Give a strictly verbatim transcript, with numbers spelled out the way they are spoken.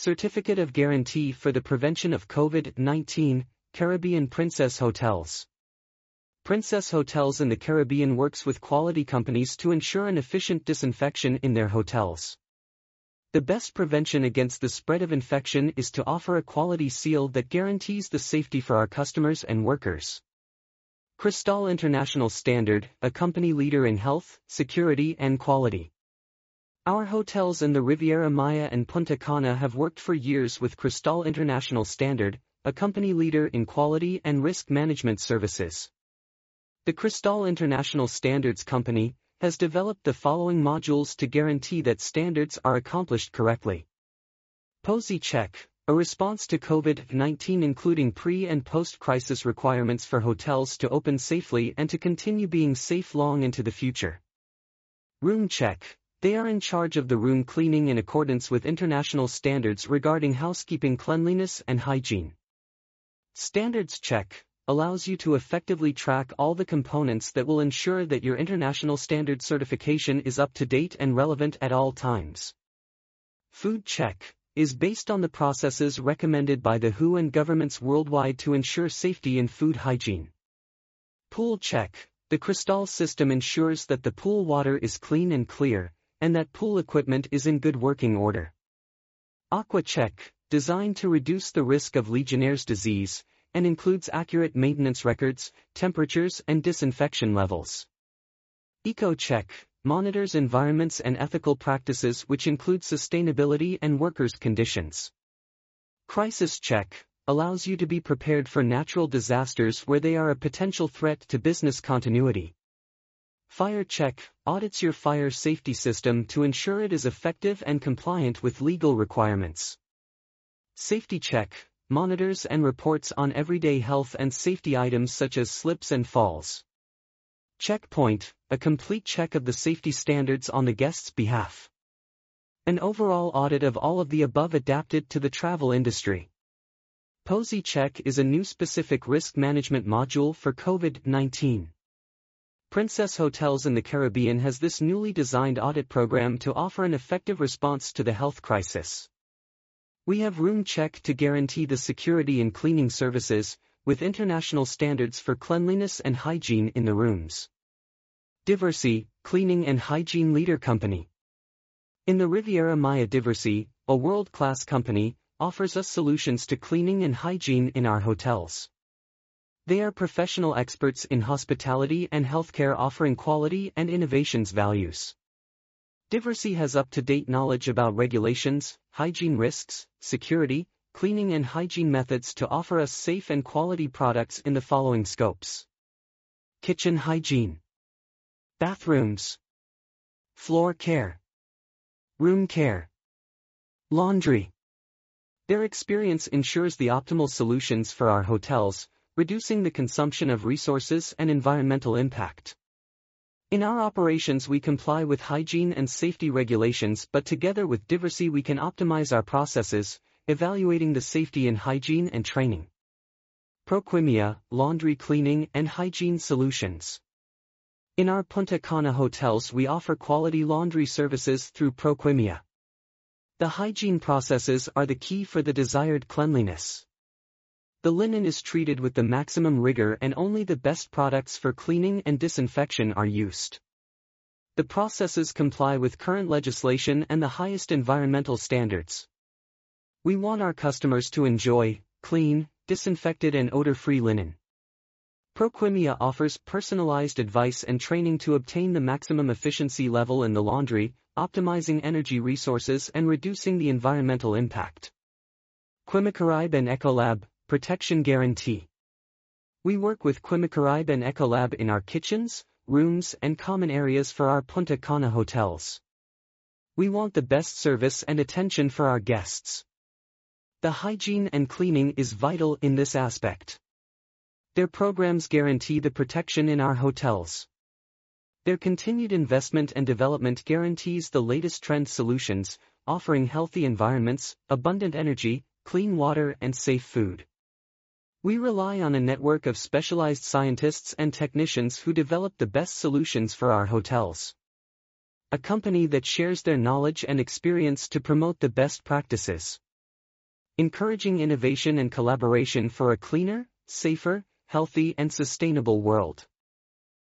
Certificate of Guarantee for the Prevention of COVID nineteen, Caribbean Princess Hotels. Princess Hotels in the Caribbean works with quality companies to ensure an efficient disinfection in their hotels. The best prevention against the spread of infection is to offer a quality seal that guarantees the safety for our customers and workers. Cristal International Standard, a company leader in health, security and quality. Our hotels in the Riviera Maya and Punta Cana have worked for years with Cristal International Standard, a company leader in quality and risk management services. The Cristal International Standards Company has developed the following modules to guarantee that standards are accomplished correctly. P O S I Check, a response to COVID nineteen including pre- and post-crisis requirements for hotels to open safely and to continue being safe long into the future. Room Check. They are in charge of the room cleaning in accordance with international standards regarding housekeeping cleanliness and hygiene. Standards Check allows you to effectively track all the components that will ensure that your international standard certification is up to date and relevant at all times. Food Check is based on the processes recommended by the W H O and governments worldwide to ensure safety in food hygiene. Pool Check. The Cristal system ensures that the pool water is clean and clear, and that pool equipment is in good working order. Aqua Check, designed to reduce the risk of Legionnaire's disease, and includes accurate maintenance records, temperatures and disinfection levels. Eco Check monitors environments and ethical practices which include sustainability and workers' conditions. Crisis Check allows you to be prepared for natural disasters where they are a potential threat to business continuity. Fire Check audits your fire safety system to ensure it is effective and compliant with legal requirements. Safety Check monitors and reports on everyday health and safety items such as slips and falls. Checkpoint, a complete check of the safety standards on the guest's behalf. An overall audit of all of the above adapted to the travel industry. P O S I Check is a new specific risk management module for COVID nineteen. Princess Hotels in the Caribbean has this newly designed audit program to offer an effective response to the health crisis. We have Room Check to guarantee the security and cleaning services, with international standards for cleanliness and hygiene in the rooms. Diversey, Cleaning and Hygiene Leader Company. In the Riviera Maya, Diversey, a world-class company, offers us solutions to cleaning and hygiene in our hotels. They are professional experts in hospitality and healthcare offering quality and innovations values. Diversey has up-to-date knowledge about regulations, hygiene risks, security, cleaning and hygiene methods to offer us safe and quality products in the following scopes. Kitchen hygiene. Bathrooms. Floor care. Room care. Laundry. Their experience ensures the optimal solutions for our hotels, reducing the consumption of resources and environmental impact. In our operations we comply with hygiene and safety regulations, but together with Diversey we can optimize our processes, evaluating the safety in hygiene and training. Proquimia, laundry cleaning and hygiene solutions. In our Punta Cana hotels we offer quality laundry services through Proquimia. The hygiene processes are the key for the desired cleanliness. The linen is treated with the maximum rigor and only the best products for cleaning and disinfection are used. The processes comply with current legislation and the highest environmental standards. We want our customers to enjoy clean, disinfected and odor-free linen. Proquimia offers personalized advice and training to obtain the maximum efficiency level in the laundry, optimizing energy resources and reducing the environmental impact. Quimicaribe and Ecolab, protection guarantee. We work with Quimicaribe and Ecolab in our kitchens, rooms and common areas for our Punta Cana hotels. We want the best service and attention for our guests. The hygiene and cleaning is vital in this aspect. Their programs guarantee the protection in our hotels. Their continued investment and development guarantees the latest trend solutions, offering healthy environments, abundant energy, clean water and safe food. We rely on a network of specialized scientists and technicians who develop the best solutions for our hotels. A company that shares their knowledge and experience to promote the best practices. encouraging innovation and collaboration for a cleaner, safer, healthy and sustainable world.